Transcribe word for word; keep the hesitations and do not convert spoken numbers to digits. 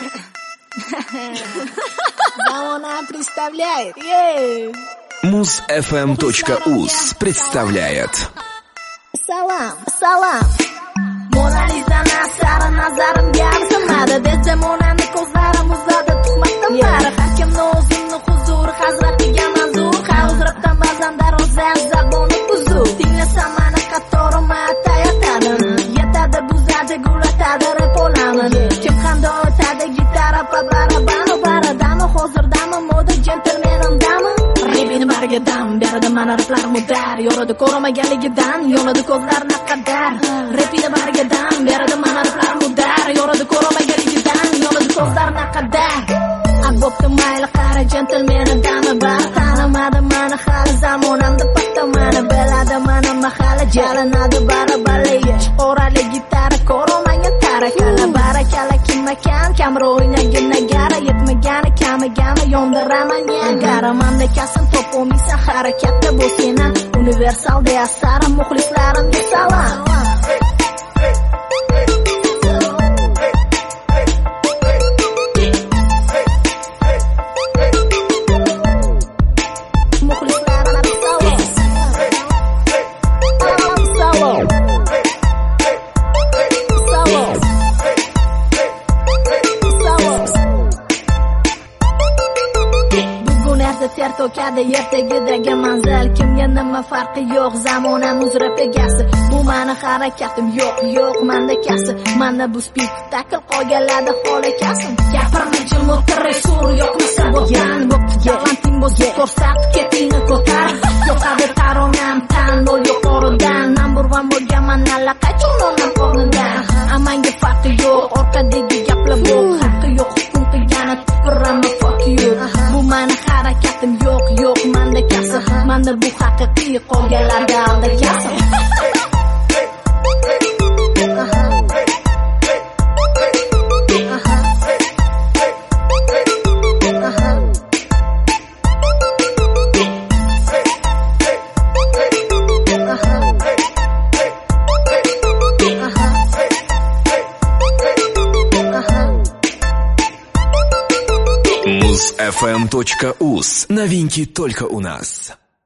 Замона представляет. муз эф эм точка уз представляет. Салам, салам. Mona Lisa'na sara nazarim garsimadi. Desam onani ko'zlarim uzadi tuhmatdan bari. Har kimni o'zimni huzuri hazratiga manzur. Hozirdan ba'zan darozam zaboni buzur. Tinglasam mani qattorim aytayotadi. Yetadi buzadi gulatadi rap olami. Kim qanday o'tadi gitara pa barabanu baradami. Hozirdami moda jentelmenimdami. Repini bariga dam beradi mana raplar mudar. Yoradi ko'rmaganligidan yonadi ko'zlar naqadar. Repini bariga dam beradi mana raplar mudar. Yoradi ko'rmaganligidan yonadi ko'zlar naqadar. Abobda mayli qara jentelmenimdami bar. Tanimadi mana hali zamonamda patta mana biladi mana mahalla jalanadi barabaligi. Orali gitara ko'rmagan tarakala barakala kimmakan kamro o'ynagin nagara yetmagani kamigani yondiraman Niagara mamlakatim topolmaysan harakatda bu seni universal deyasarim muxlislarimga salom. Ter to'kadi ertagidagi manzil. Kimga nima farqi yo'q zamona muzrab egasi. Bu mani harakatim yo'q yo'q manda kasi. Mana bu spektakl qolganlarda holakasim. Gapirma jim o'tirib sur yo'qmisa bo'lgan bo'pti. Yalanting bo'lsa ko'rsat ketingni ko'tar. Yo'qadi taronam tanlov yuqoridan. Number one bo'lganman allaqachon onam o'rnidan. Amanga farqi yo'q orqadagi gaplar bu haqqi yo'q hukm qilgani tupurama fuck you. Bu mani harakatim yo'q yo'q manda kasi. Manda bu haqiqiy qolganlarda aldakasi. муз эф эм точка уз. Новинки только у нас.